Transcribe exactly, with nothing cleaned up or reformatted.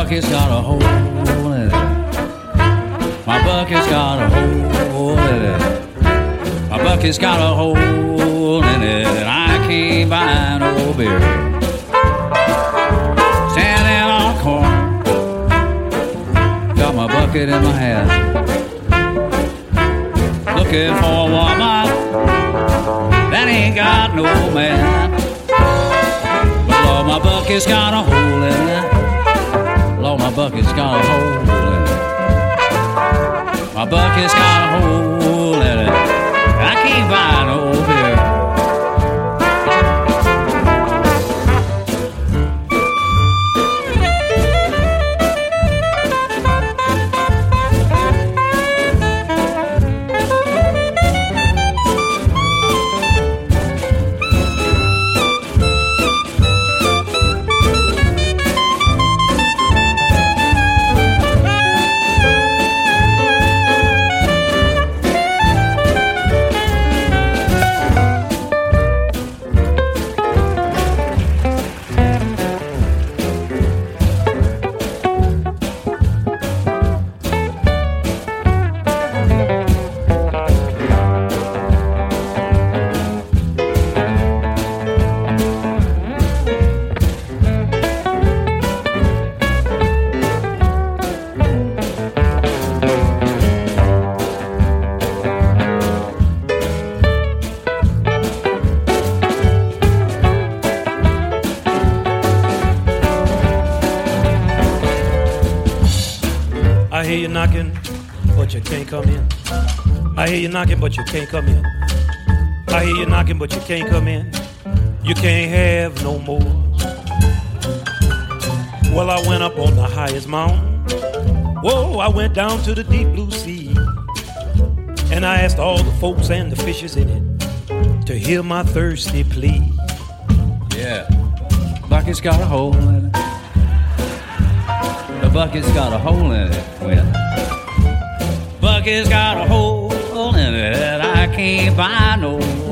bucket's got a hole in it. My bucket's got a hole in it. My bucket's got a hole in it, and I can't buy no beer. Standing on a corner, got my bucket in my hand, looking for a woman that ain't got no man. But Lord, my bucket's got a hole in it. Lord, my bucket's got a hole in it. My bucket's got a hole in it. I can't buy no beer. I hear you knocking, but you can't come in. I hear you knocking, but you can't come in. I hear you knocking, but you can't come in. You can't have no more. Well, I went up on the highest mountain. Whoa, I went down to the deep blue sea. And I asked all the folks and the fishes in it to hear my thirsty plea. Yeah, bucket's got a hole in it. The bucket's got a hole in it. Well, bucket's got a hole in it. I can't buy no